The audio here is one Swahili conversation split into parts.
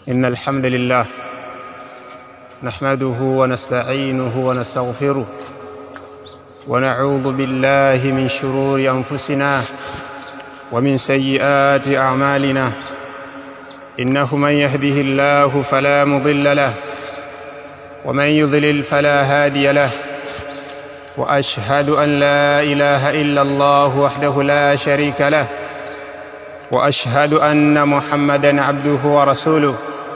إن الحمد لله نحمده ونستعينه ونستغفره ونعوذ بالله من شرور أنفسنا ومن سيئات أعمالنا إنه من يهده الله فلا مضل له ومن يضلل فلا هادي له وأشهد أن لا إله إلا الله وحده لا شريك له وأشهد أن محمدًا عبده ورسوله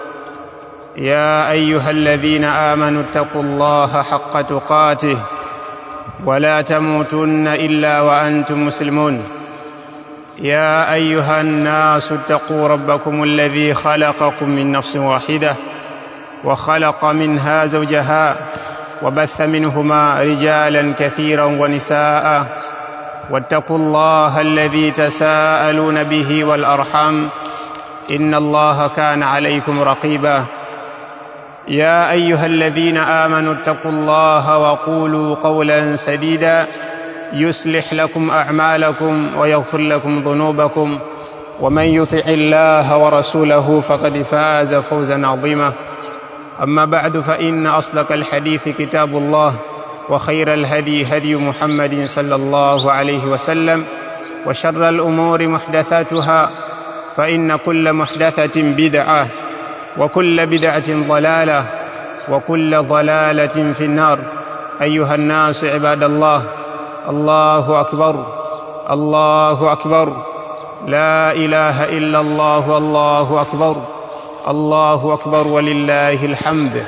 يا أيها الذين آمنوا اتقوا الله حق تقاته ولا تموتن إلا وأنتم مسلمون يا أيها الناس اتقوا ربكم الذي خلقكم من نفس واحدة وخلق منها زوجها وبث منهما رجالا كثيرا ونساء واتقوا الله الذي تساءلون به والأرحام إن الله كان عليكم رقيبا يا أيها الذين آمنوا اتقوا الله وقولوا قولا سديدا يصلح لكم أعمالكم ويغفر لكم ذنوبكم ومن يطع الله ورسوله فقد فاز فوزا عظيما أما بعد فإن أصدق الحديث كتاب الله وخير الهدي هدي محمد صلى الله عليه وسلم وشر الأمور محدثاتها فإن كل محدثة بدعة وكل بدعة ضلالة وكل ضلالة في النار أيها الناس عباد الله الله أكبر الله أكبر لا إله إلا الله الله أكبر الله أكبر ولله الحمد.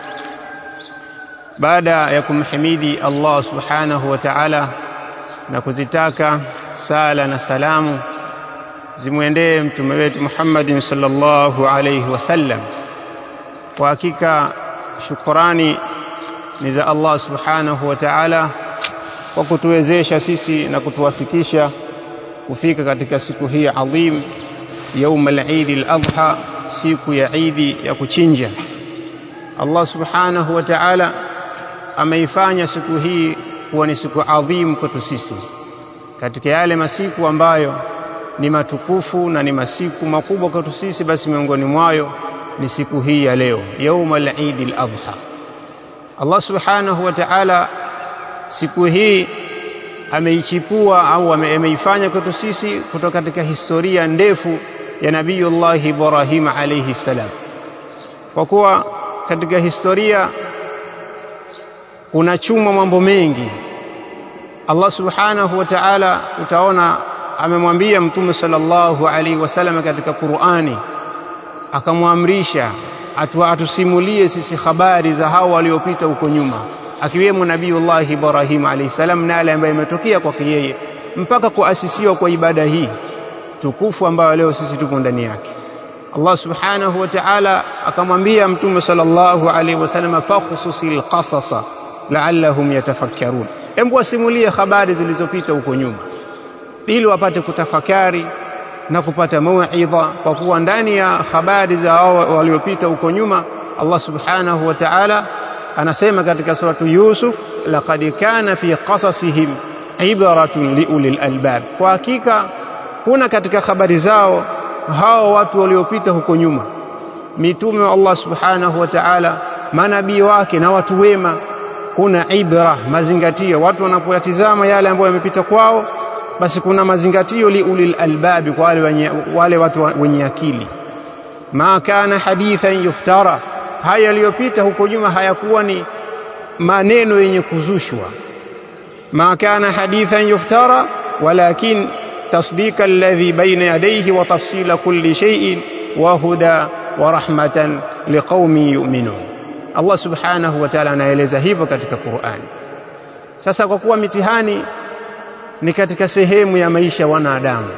Baada ya kumhimidi Allah subhanahu wa ta'ala na kuzitaka sala na salamu zimwendee mtume wetu Muhammad sallallahu alayhi wasallam, kwa hakika shukrani ni za Allah subhanahu wa ta'ala kwa kutuwezesha sisi na kutuwafikisha kufika katika siku hii adhim, يوم العيد الأضحى, siku ya Eid ya kuchinja. Allah subhanahu wa ta'ala ameifanya siku hii kuwa ni siku adhim kwetu sisi, katika yale masiku ambayo ni matukufu na ni masiku makubwa kwetu sisi, basi miongoni mwayo ni siku hii ya leo, يوم العيد الأضحى. Allah subhanahu wa ta'ala siku hii ameichipua au ameifanya kwetu sisi kutoka katika historia ndefu ya Nabiyullah Ibrahim alayhi salam, kwa kuwa katika historia kuna chuma mambo mengi. Allah subhanahu wa ta'ala utaona amemwambia Mtume sallallahu alaihi wasallam katika Qur'ani, akamwamrisha atusimulie sisi habari za hao waliopita huko nyuma, akiwemo Nabiyullah Ibrahim alayhi salam na yale ambayo imetokea kwake yeye mpaka kuasisiwa kwa ibada hii tukufu ambayo leo sisi tuko ndani yake. Allah subhanahu wa ta'ala akamwambia Mtume sallallahu alaihi wasallam, faqsusil qasasa la'allahum yatafakkarun, hebu wasimulie habari zilizopita huko nyuma ili wapate kutafakari na kupata mauidha, kwa kuwa ndani ya habari za hao waliopita huko nyuma Allah subhanahu wa ta'ala anasema katika suratu Yusuf, laqad kana fi qasasihim ibratun liulil albab, kwa hakika kuna katika habari zao hao watu waliopita huko nyuma, mitume wa Allah subhanahu wa ta'ala, manabii wake na watu wema, kuna ibra, mazingatio. Watu wanapoyatizama yale ambayo yamepita kwao, basi kuna mazingatio liulil albab, kwa wale watu wenye akili. Ma kana hadithan yuftara, haya yaliyopita huko nyuma hayakuwa ni maneno yenye kuzushwa. Ma kana hadithan yuftara walakin تصديق الذي بين يديه وتفصيل كل شيء وهدى ورحمة لقوم يؤمنون. Allah subhanahu wa ta'ala anaeleza hivyo katika Qur'ani. Sasa kwa kuwa mitihani ni katika sehemu ya maisha ya wanadamu,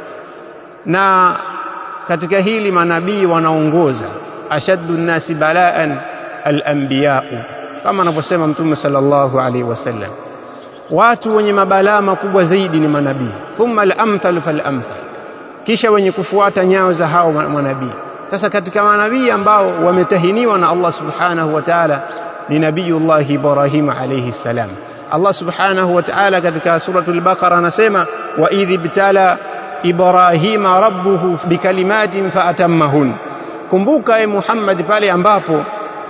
na katika hili manabii wanaongoza, ashaddu an-nasi bala'an al-anbiya, kama anavyosema Mtume sallallahu alaihi wasallam, watu wenye mabalaa makubwa zaidi ni manabii, thumma al-amthal fal-amthal, kisha wenye kufuata nyayo za hao manabii. Sasa katika manabii ambao wametahiniwa na Allah subhanahu wa ta'ala ni Nabiyullah Ibrahim alayhi salam. Allah subhanahu wa ta'ala katika suratul Baqara anasema, wa idh ibtala Ibrahima rabbuhu bikalimatin faatammahun, Kumbuka Muhammad pale ambapo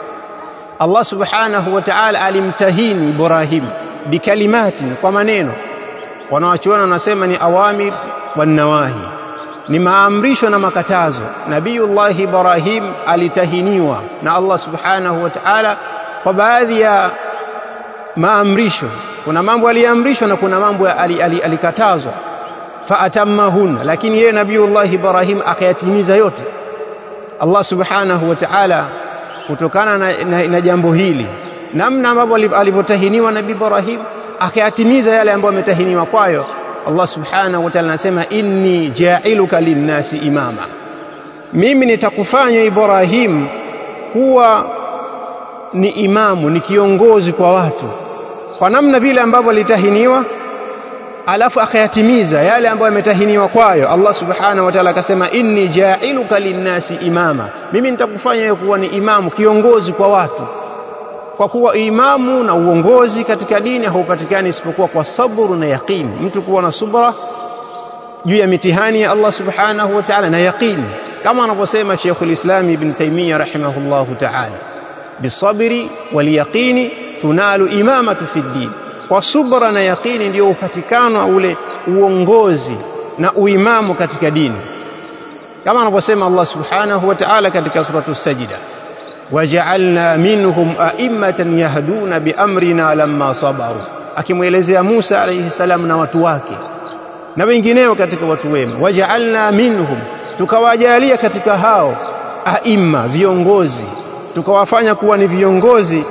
Allah subhanahu wa ta'ala alimtahini Ibrahim bikalimati, kwa maneno. Wanawachuona wanasema ni awamir wan nawahi, ni maamrisho na makatazo. Nabiyullah Ibrahim alitahiniwa na Allah subhanahu wa ta'ala kwa baadhi ya maamrisho. Kuna mambo aliamrishwa na kuna mambo alikatazwa. Faatamahun, lakini yeye Nabiyullah Ibrahim akayatimiza yote. Allah subhanahu wa ta'ala kutokana na jambo hili, namna ambavyo alivyotahiniwa Nabii Ibrahim, akayatimiza yale ambayo ametahiniwa kwayo. Allah subhanahu wa ta'ala anasema inni ja'iluka linnasi imama, mimi nitakufanya Ibrahim kuwa ni imamu, ni kiongozi kwa watu, kwa namna vile ambavyo alitahiniwa, alafu akayatimiza yale ambayo ametahiniwa kwayo. Allah subhanahu wa ta'ala akasema inni ja'iluka linnasi imama, mimi nitakufanya wewe kuwa ni imamu, kiongozi kwa watu. Kwa kuwa imamu na uongozi katika dini haupatikani isipokuwa kwa sabru na yaqini, mtu kuwa na subra juu ya mitihani ya Allah subhanahu wa ta'ala na yaqini, kama anavyosema Sheikhul Islam Ibn Taymiyyah rahimahullahu ta'ala, bisabri wal yaqini tunalu imamatu fi din. Kwa subra na yaqini ndio upatikana ule uongozi na uimamu katika dini, kama anavyosema Allah subhanahu wa ta'ala katika suratu Sajida, waja'alna minhum a'immatan yahduna biamrina lamma sabaru, akimuelezea Musa alayhi salam na watu wake na wengineo katika watu wema. Waja'alna minhum, tukawajalia katika hao a'imma, viongozi, tukawafanya kuwa ni viongozi,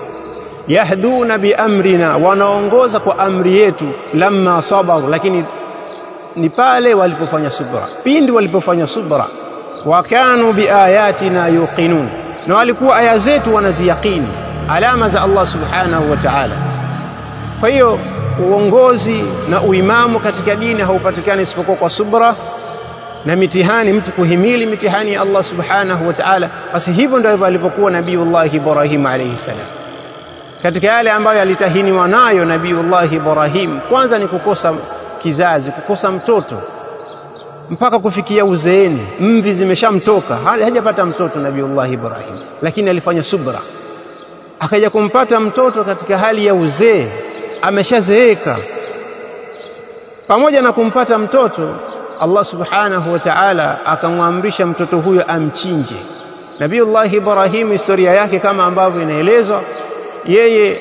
yahduna biamrina, wanaongoza kwa amri yetu, lamma sabaru, lakini ni pale walipofanya subra, pindi walipofanya subra. Wa kanu biayatina yuqinun, na walikuwa aya zetu wanaziyaqini, alama za Allah subhanahu wa ta'ala. Kwa hiyo uongozi na uimamu katika dini haupatikani isipokuwa kwa subra na mitihani, mtu kuhimili mitihani ya Allah subhanahu wa ta'ala. Basi hivyo ndivyo alipokuwa Nabiyullah Ibrahim alayhi salam. Katika yale ambayo alitahiniwa nayo Nabiyullah Ibrahim, kwanza ni kukosa kizazi, kukosa mtoto mpaka kufikia uzeeni, mvi zimeshamtoka, hajapata mtoto Nabiyullah Ibrahim, lakini alifanya subra, akaja kumpata mtoto katika hali ya uzee, ameshazeeka. Pamoja na kumpata mtoto, Allah subhanahu wa ta'ala akamwamrisha mtoto huyo amchinje. Nabiyullah Ibrahim, historia yake kama ambavyo inaelezwa, yeye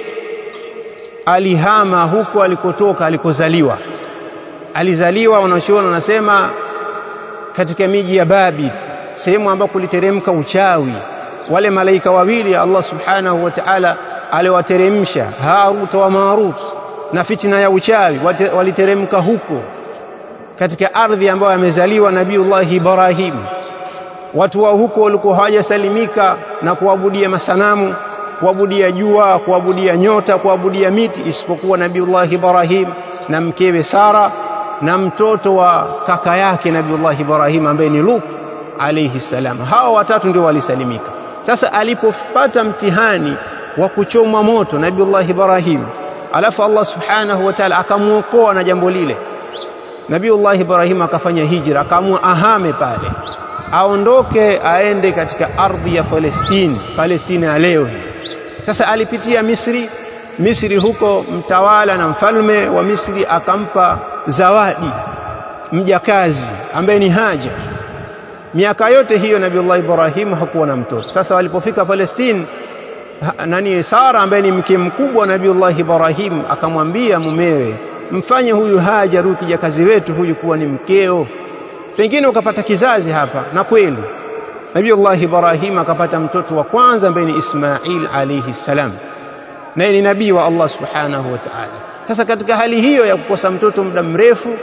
alihama huko alikotoka, alikozaliwa. Alizaliwa, wanachuoni wanasema, katika miji ya Babil, sehemu ambako kuliteremka uchawi. Wale malaika wawili Allah subhanahu wa ta'ala aliwateremsha, Harut wa Marut, na fitina ya uchawi waliteremka huko katika ardhi ambayo amezaliwa Nabiyullah Ibrahim. Watu wa huko walikuwa hawajasalimika na kuabudia masanamu, kuabudia jua, kuabudia nyota, kuabudia miti, isipokuwa Nabiyullah Ibrahim na mkewe Sara na mtoto wa kaka yake Nabiyullah Ibrahim ambaye ni Lut alayhi salam. Hao watatu ndio walisalimika. Sasa alipopata mtihani wa kuchomwa moto Nabiyullah Ibrahim, alafu Allah subhanahu wa ta'ala akamuokoa na jambo lile, Nabiyullah Ibrahim akafanya hijra, akaamua ahame pale, aondoke aende katika ardhi ya Palestina ya leo. Sasa alipitia Misri huko, mtawala na mfalme wa Misri akampa zawadi mjakazi ambaye ni Hajar. Miaka yote hiyo Nabiyullah Ibrahim hakuwa na mtoto. Sasa walipofika Palestina, Sara ambaye ni mke mkubwa wa Nabiyullah Ibrahim akamwambia mumewe, mfanye huyu Hajar, huyu kijakazi wetu huyu, kuwa ni mkeo, pengine ukapata kizazi hapa. Na kweli Nabiyullah Ibrahim akapata mtoto wa kwanza ambaye ni Ismail alayhi salam, naye ni nabii wa Allah subhanahu wa ta'ala. Sasa katika hali hiyo ya kukosa mtoto muda mrefu,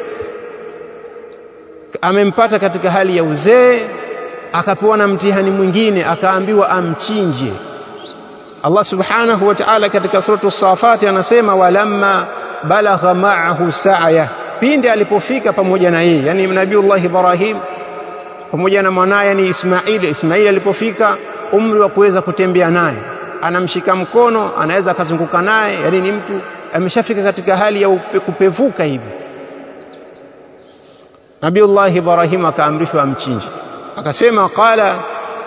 amempata katika hali ya uzee, akapewa na mtihani mwingine, akaambiwa amchinje. Allah subhanahu wa ta'ala katika suratu Safat anasema, walamma balagha ma'ahu sa'ya, pindi alipofika pamoja na yeye, yani Nabiyullah Ibrahim pamoja na mwanaye ni Ismail alipofika umri wa kuweza kutembea naye, anamshika mkono, anaweza akazunguka naye, yani ni mtu ameshafika katika hali ya kupevuka hivi, Nabiyullah Ibrahim akaamrishwa amchinje. Akasema, qala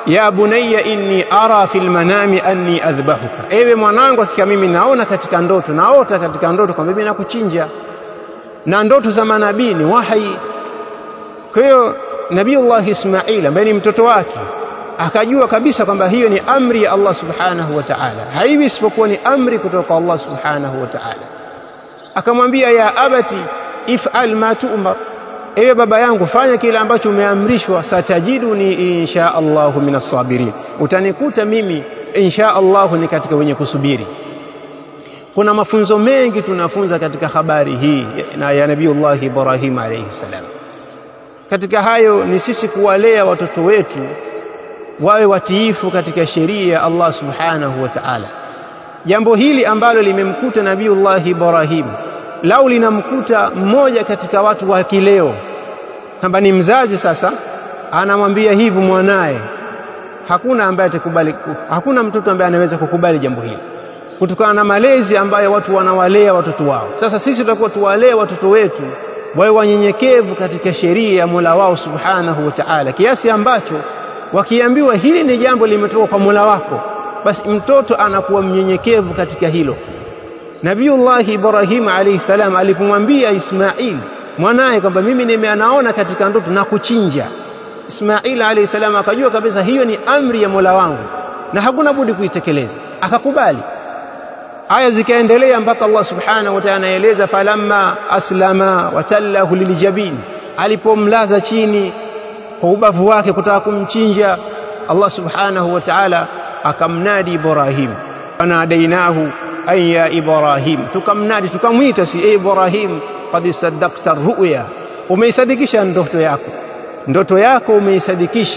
ya bunayya inni ara fil manami anni adhbahuka, ewe mwanangu, hakika mimi naona katika ndoto, naota katika ndoto kwamba mimi nakuchinja. Na ndoto za manabii ni wahi. Kwa hiyo Nabiiullah Ismail ambaye ni mtoto wake akajua kabisa kwamba hiyo ni amri ya Allah subhanahu wa ta'ala, haiwi isipokuwa ni amri kutoka kwa Allah subhanahu wa ta'ala. Akamwambia, ya abati if'al ma tu'mar, ewe baba yangu, fanya kile ambacho umeamrishwa. Satajiduni insha Allahu minas sabirin, utanikuta mimi insha Allahu ni katika wenye kusubiri. Kuna mafunzo mengi tunafunza katika habari hii na ya Nabiiullah Ibrahim alayhi salam. Katika hayo ni sisi kuwalea watoto wetu wawe watiifu katika sheria ya Allah subhanahu wa ta'ala. Jambo hili ambalo limemkuta Nabiiullah Ibrahim, lau linamkuta mmoja katika watu wa kileo, kama ni mzazi sasa anamwambia hivi mwanae, hakuna ambaye atakubali, hakuna mtoto ambaye anaweza kukubali jambo hili kutokana na malezi ambayo watu wanawalea watoto wao. Sasa sisi tutakuwa tuwalee watoto wetu wawe wanyenyekevu katika sheria ya Mola wao subhanahu wa ta'ala, kiasi ambacho wakiambiwa hili ni jambo limetoka kwa Mola wako, basi mtoto anakuwa mnyenyekevu katika hilo. Nabiiullah Ibrahim alayhi salam alipomwambia Ismail mwanae kwamba mimi nimeanaona katika ndoto na kuchinja, Ismail alayhi salam akajua kabisa hiyo ni amri ya Mola wangu na hakuna budi kuitekeleza, akakubali. Aya zikaendelea mpaka Allah subhanahu wa ta'ala anaeleza, falamma aslama watallahu liljabin, alipomlaza chini kwa ubavu wake kutaka kumchinja, Allah subhanahu wa ta'ala akamnadi Ibrahim, wanadainahu ay ya Ibrahim, tukamnadi tukamwita, si Ibrahim, qad saddaqta ru'ya, umeisadikisha ndoto yako umeisadikisha.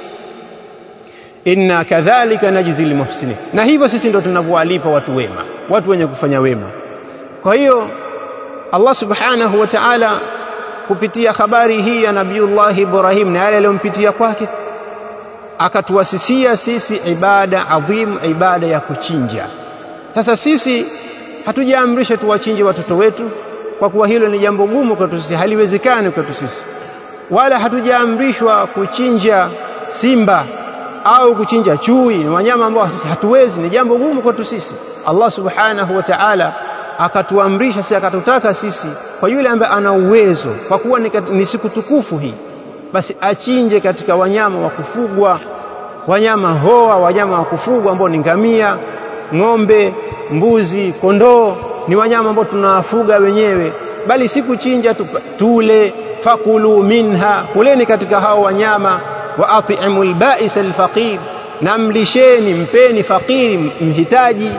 Inna kadhalika najzil muhsinin, na hivyo sisi ndio tunavyowalipa watu wema, watu wenye kufanya wema. Kwa hiyo Allah subhanahu wa ta'ala kupitia habari hii ya Nabiiullah Ibrahim na yale aliyompitia kwake, akatuasisia sisi ibada adhim, ibada ya kuchinja. Sasa sisi hatujaamrishwa tuwachinje watoto wetu, kwa kuwa hilo ni jambo gumu kwetu sisi, haliwezekani kwetu sisi. Wala hatujaamrishwa kuchinja simba au kuchinja chui, ni wanyama ambao sisi hatuwezi, ni jambo gumu kwetu sisi. Allah subhanahu wa ta'ala akatuamrisha sisi, akatutaka sisi, kwa yule ambaye ana uwezo, kwa kuwa ni siku tukufu hii, basi achinje katika wanyama wa kufugwa, wanyama hoa, wanyama wa kufugwa ambao ni ngamia, ng'ombe, mbuzi, kondoo, ni wanyama ambao tunawafuga wenyewe, bali si kuchinja tule. Fakulu minha, kuleni katika hao wanyama, wa at'imul ba'is alfaqir, namlisheni, mpeni fakiri, mhitaji.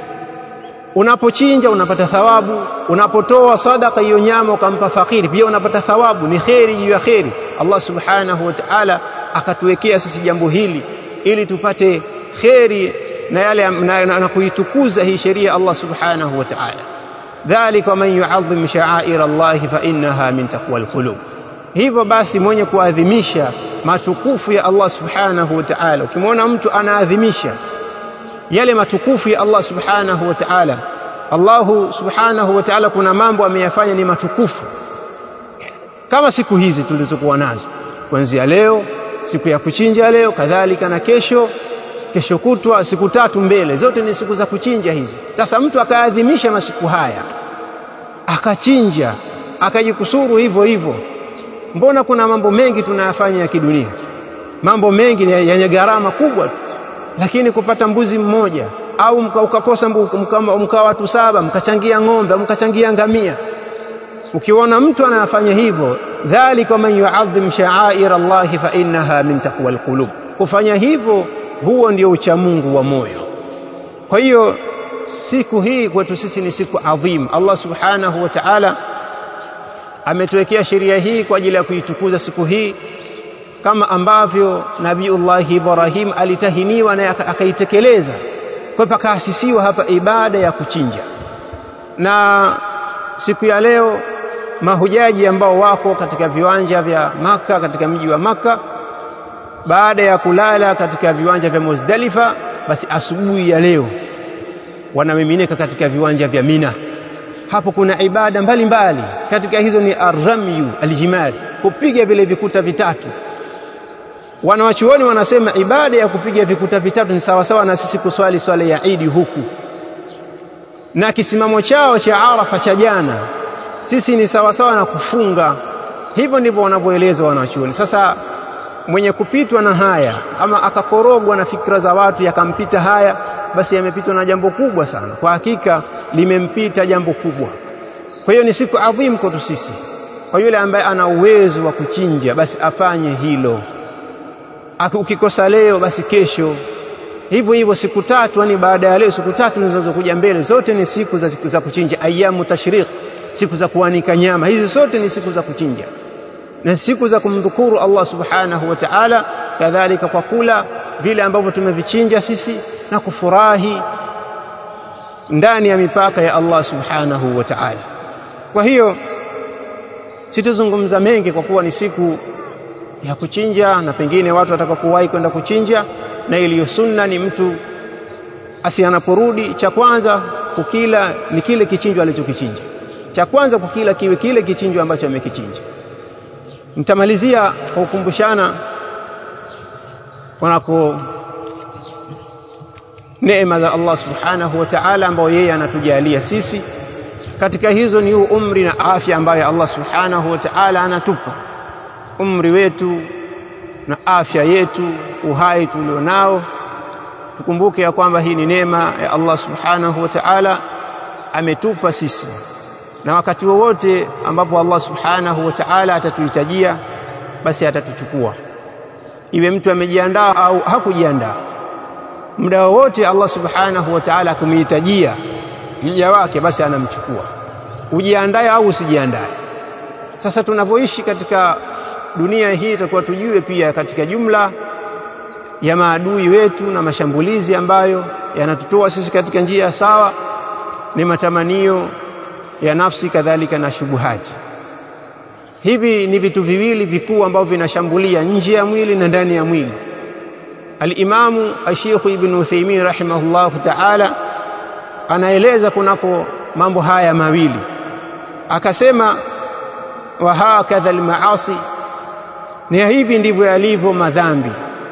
Unapochinja unapata thawabu, unapotoa sadaka hiyo nyama ukampa fakiri pia unapata thawabu, ni khairi juu ya khairi. Allah subhanahu wa ta'ala akatuwekea sisi jambo hili ili tupate khairi na yale na kuitukuza hii sheria Allah subhanahu wa ta'ala. Dhalika man yu'azzim sha'air Allah fa innaha min taqwal qulub, hivyo basi mwenye kuadhimisha matukufu ya Allah subhanahu wa ta'ala. Ukimwona mtu anaadhimisha yale matukufu ya Allah subhanahu wa ta'ala, Allah subhanahu wa ta'ala kuna mambo ameyafanya ni matukufu, kama siku hizi tulizokuwa nazo, kuanzia leo siku ya kuchinja leo, kadhalika na kesho kutwa, siku tatu mbele, zote ni siku za kuchinja hizi. Sasa mtu akaadhimisha masiku haya, akachinja, akajikusuru hivyo hivyo, mbona kuna mambo mengi tunayafanya ya kidunia, mambo mengi yenye gharama kubwa tu, lakini kupata mbuzi mmoja au ukakosa mka watu 7 mkachangia ng'ombe, mkachangia ngamia. Ukiona mtu anafanya hivyo, dhalika man yu'azzim sha'air Allah fa innaha min taqwal qulub, kufanya hivyo huo ndio uchamungu wa moyo. Kwa hiyo siku hii kwetu sisi ni siku adhim. Allah subhanahu wa ta'ala ametuwekea sheria hii kwa ajili ya kuitukuza siku hii, kama ambavyo Nabiiullah Ibrahim alitahiniwa na akaitekeleza, kwa pakaasisiwa hapa ibada ya kuchinja. Na siku ya leo mahujaji ambao wako katika viwanja vya Maka, katika mji wa Maka, baada ya kulala katika viwanja vya Muzdalifa, basi asubuhi ya leo wanamiminika katika viwanja vya Mina. Hapo kuna ibada mbalimbali, katika hizo ni arramyu aljimari, kupiga vile vikuta vitatu. Wanawachuoni wanasema ibada ya kupiga vikuta vitatu ni sawa sawa na sisi kuswali swala ya Eid huku, na kisimamo chao cha Arafa cha jana sisi ni sawa sawa na kufunga. Hivyo ndivyo wanavyoeleza wanawachuoni. Sasa mwenye kupitwa na haya ama akakorogwa na fikra za watu yakampita haya, basi yamepitwa na jambo kubwa sana. Kwa hakika limempita jambo kubwa. Kwa hiyo ni siku adhimu kwetu sisi. Kwa yule ambaye ana uwezo wa kuchinja basi afanye hilo. Ukikosa leo basi kesho. Hivyo hivyo siku tatu, yani baada ya leo siku tatu zinazokuja mbele zote ni siku za kuchinja, ayyamu tashriq, siku za kuanika nyama. Hizi zote ni siku za kuchinja. Na siku za kumdhukuru Allah subhanahu wa ta'ala, kadhalika kwa kula vile ambavyo tumevichinja sisi na kufurahi ndani ya mipaka ya Allah subhanahu wa ta'ala. Kwa hiyo sitazungumza mengi kwa kuwa ni siku ya kuchinja, na pengine watu watakapowahi kwenda kuchinja, na iliyo sunna ni mtu asianaporudi cha kwanza kukila ni kile kichinjo alichokichinja. Cha kwanza kukila kiwe kile kichinjo ambacho amekichinja. Nitamalizia kwa kukumbushana kunako neema za Allah subhanahu wa ta'ala ambayo yeye anatujalia sisi. Katika hizo ni umri na afya ambayo Allah subhanahu wa ta'ala anatupa. Umri wetu na afya yetu, uhai tulionao, tukumbuke ya kwamba hii ni neema ya Allah subhanahu wa ta'ala ametupa sisi, na wakati wowote ambapo Allah subhanahu wa ta'ala atatuhitajia basi atatuchukua, iwe mtu amejiandaa au hakujiandaa. Muda wowote Allah subhanahu wa ta'ala akimhitajia mja wake basi anamchukua, ujiandae au usijiandae. Sasa tunavyoishi katika dunia hii tutakuwa tujue pia katika jumla ya maadui wetu na mashambulizi ambayo yanatutoa sisi katika njia sawa ni matamanio ya nafsi, kadhalika na shubuhati. Hivi ni vitu viwili vikuu ambavyo vinashambulia nje ya mwili na ndani ya mwili. Al-Imamu Sheikh Ibn Uthaymeen rahimahullah ta'ala anaeleza kunako mambo haya mawili, akasema wa hakadha al-maasi, na hivi ndivyo yalivyo madhambi.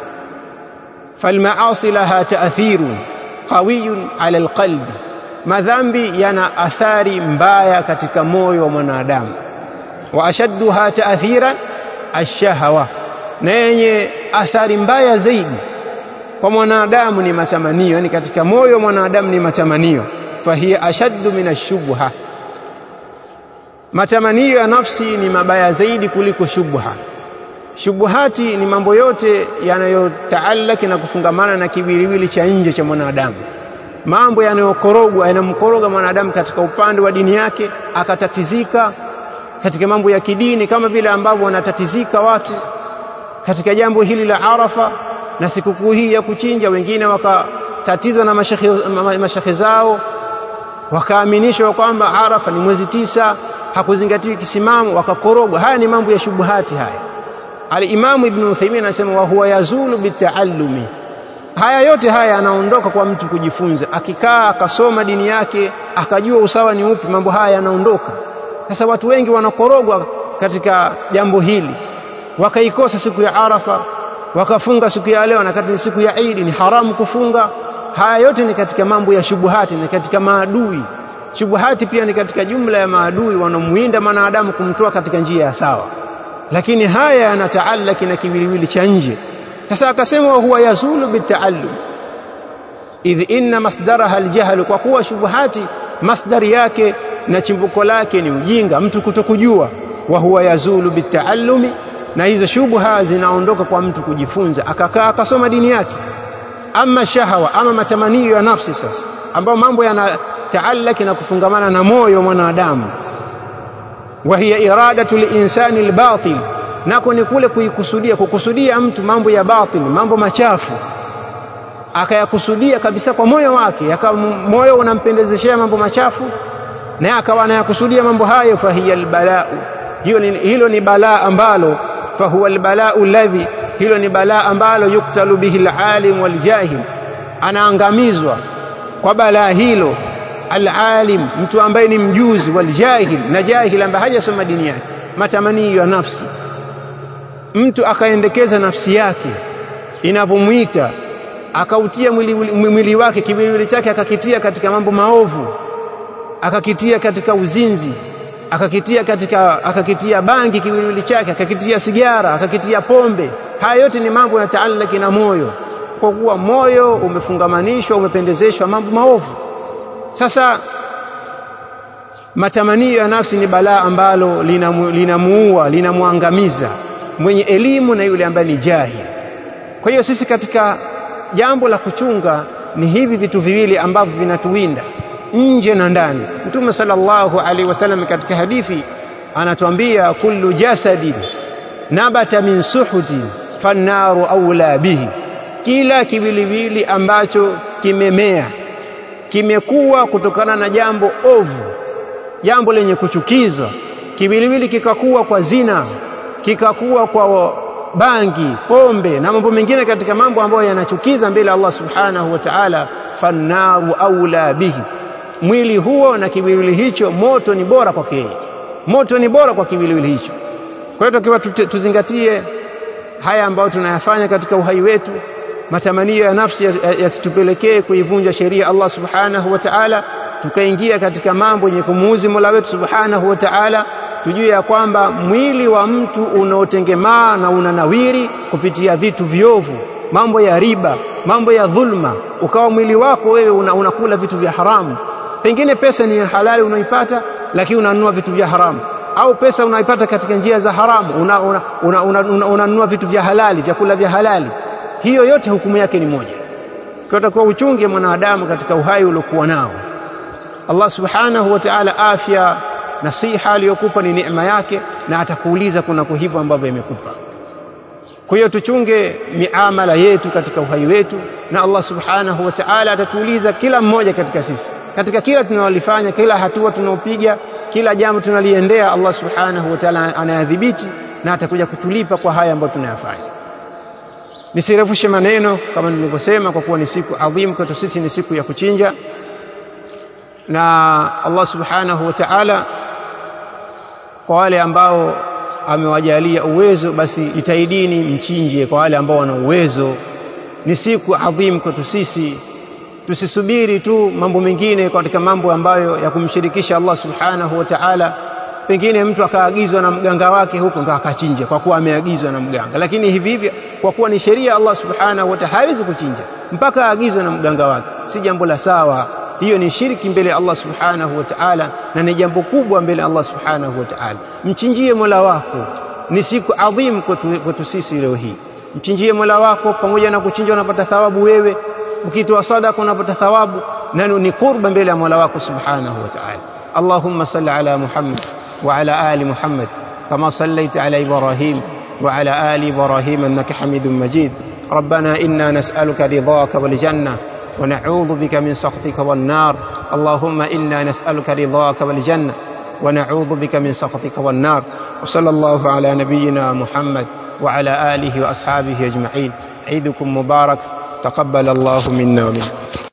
Falmaasi laha ta'thirun qawiyun 'ala al-qalbi, madhambi yana athari mbaya katika moyo wa mwanadamu. Wa ashadduha ta'thiran ash-shahwa, na yenye athari mbaya zaidi kwa mwanadamu ni matamanio, yani katika moyo wa mwanadamu ni matamanio. Fahiya ashaddu min ash-shubha, matamanio ya nafsi ni mabaya zaidi kuliko shubha. Shubuhati ni mambo yote yanayotaalaki na kufungamana na kiwiliwili cha nje cha mwanadamu, mambo yanayokorogwa, yanamkoroga mwanadamu katika upande wa dini yake, akatatizika katika mambo ya kidini, kama vile ambavyo wanatatizika watu katika jambo hili la Arafa na sikukuu hii ya kuchinja. Wengine wakatatizwa na mashekhe zao, wakaaminishwa kwamba Arafa ni mwezi 9, hakuzingatiwi kisimamo, wakakorogwa. Haya ni mambo ya shubuhati haya. Al-Imam Ibn Uthaymeen anasema wa huwa yazulu bitaallumi, haya yote haya yanaondoka kwa mtu kujifunza. Akikaa akasoma dini yake akajua usawa ni upi, mambo haya yanaondoka. Sasa watu wengi wanakorogwa katika jambo hili, wakaikosa siku ya Arafa, wakafunga siku ya leo, na kati ni siku ya Eid, ni haramu kufunga. Haya yote ni katika mambo ya shubuhati, ni katika maadui. Shubuhati pia ni katika jumla ya maadui wanaomuinda mwanadamu kumtoa katika njia ya sawa, lakini haya yanataallaki na kiwiliwili cha nje. Sasa akasema huwa yazulu bitaallum idh inna masdaraha aljahl, kwa kuwa shubuhati masdari yake na chimbuko lake ni ujinga, mtu kutokujua. Wa huwa yazulu bitaallumi, na hizo shubha zinaondoka kwa mtu kujifunza, akakaa akasoma dini yake. Ama shahawa, ama matamanio ya nafsi sasa, ambao mambo yanataallaki na kufungamana na moyo wa mwanadamu, wa hiya iradatu linsani albatil, nako ni kule kukusudia mtu mambo ya batil, mambo machafu, akayakusudia kabisa kwa moyo wake, akawa moyo unampendezeshea mambo machafu na akawa anayakusudia mambo hayo. Fahiya albalaa, hilo ni balaa ambalo, fahuwa albalaa alladhi, hilo ni balaa ambalo yuktalu bihi alalim waljahil, anaangamizwa kwa balaa hilo alalim, mtu ambaye ni mjuzi, waljahil, na jahil ambaye hajasoma dini yake. Matamanio ya nafsi, mtu akaendekeza nafsi yake inavyomuita, akautia mwili wake, kiwiliwili chake akakitia katika mambo maovu, akakitia katika uzinzi, akakitia bangi kiwiliwili chake, akakitia sigara, akakitia pombe. Haya yote ni mambo yanataallaki na moyo, kwa kuwa moyo umefungamanishwa, umependezeshwa mambo maovu. Sasa matamanio ya nafsi ni balaa ambalo linamuua, linamwangamiza mwenye elimu na yule ambaye ni jahili. Kwa hiyo sisi katika jambo la kuchunga ni hivi vitu viwili ambavyo vinatuwinda nje na ndani. Mtume sallallahu alaihi wasallam katika hadithi anatuambia, kullu jasadin nabata min suhutin fannaru awla bihi, kila kiwiliwili ambacho kimemea, kimekuwa kutokana na jambo ovu, jambo lenye kuchukizwa, kiwiliwili kikakuwa kwa zina, kikakuwa kwa bangi, pombe na mambo mengine katika mambo ambayo yanachukiza mbele Allah subhanahu wa ta'ala, fannaru awla bihi, mwili huo na kiwiliwili hicho moto ni bora kwake, moto ni bora kwa kiwiliwili hicho. Kwa hiyo tukiwa tuzingatie haya ambayo tunayafanya katika uhai wetu, matamanio ya nafsi yasitupelekee kuivunja sheria Allah subhanahu wa ta'ala, tukaingia katika mambo yenye kumuudhi Mola wetu subhanahu wa ta'ala. Tujue ya kwamba mwili wa mtu unaotengemaa na unanawiri kupitia vitu viovu, mambo ya riba, mambo ya dhulma, ukawa mwili wako wewe unakula vitu vya haramu. Pengine pesa ni halali unaipata, lakini unanunua vitu vya haramu, au pesa unaipata katika njia za haramu, unanunua vitu vya halali, vyakula vya halali. Hiyo yote hukumu yake ni moja. Kwa utakuwa uchunge mwanadamu katika uhai uliokuwa nao. Allah subhanahu wa ta'ala, afya na siha aliyokupa ni neema yake, na atakuuliza kuna hivyo ambavyo imekupa. Kwa hiyo tuchunge miamala yetu katika uhai wetu, na Allah subhanahu wa ta'ala atatuuliza kila mmoja katika sisi, katika kila tunalolifanya, kila hatua tunaopiga, kila jambo tunaliendea. Allah subhanahu wa ta'ala anayadhibiti na atakuja kutulipa kwa haya ambayo tunayafanya. Nisirefushe maneno, kama nilivyosema, kwa kuwa ni siku adhimu kwetu sisi, ni siku ya kuchinja, na Allah subhanahu wa ta'ala kwa wale ambao amewajalia uwezo, basi itaidini mchinje. Kwa wale ambao wana uwezo, ni siku adhimu kwetu sisi. Tusisubiri tu mambo mengine katika mambo ambayo ya kumshirikisha Allah subhanahu wa ta'ala. Pengine mtu akaagizwa na mganga wake huko ndo akachinja kwa kuwa ameagizwa na mganga, lakini hivi kwa kuwa ni sheria Allah subhanahu wa ta'ala hawezi kuchinja mpaka aagizwe na mganga wake. Si jambo la sawa, hiyo ni shirki mbele ya Allah subhanahu wa ta'ala, na ni jambo kubwa mbele ya Allah subhanahu wa ta'ala. Mchinjie Mola wako, ni siku adhimu kwetu sisi leo hii. Mchinjie Mola wako, pamoja na kuchinja unapata thawabu wewe, ukitoa sadaka unapata thawabu, na ni qurba mbele ya Mola wako subhanahu wa ta'ala. Allahumma salli ala Muhammad wa ala ali Muhammad kama sallaita ala Ibrahim wa ala ali Ibrahim innaka Hamidum Majid. Rabbana inna nas'aluka ridhaka wal janna ونعوذ بك من سخطك والنار. اللهم إنا نسألك رضاك والجنة ونعوذ بك من سخطك والنار. وصلى الله على نبينا محمد وعلى آله وأصحابه أجمعين. عيدكم مبارك، تقبل الله منا ومنكم.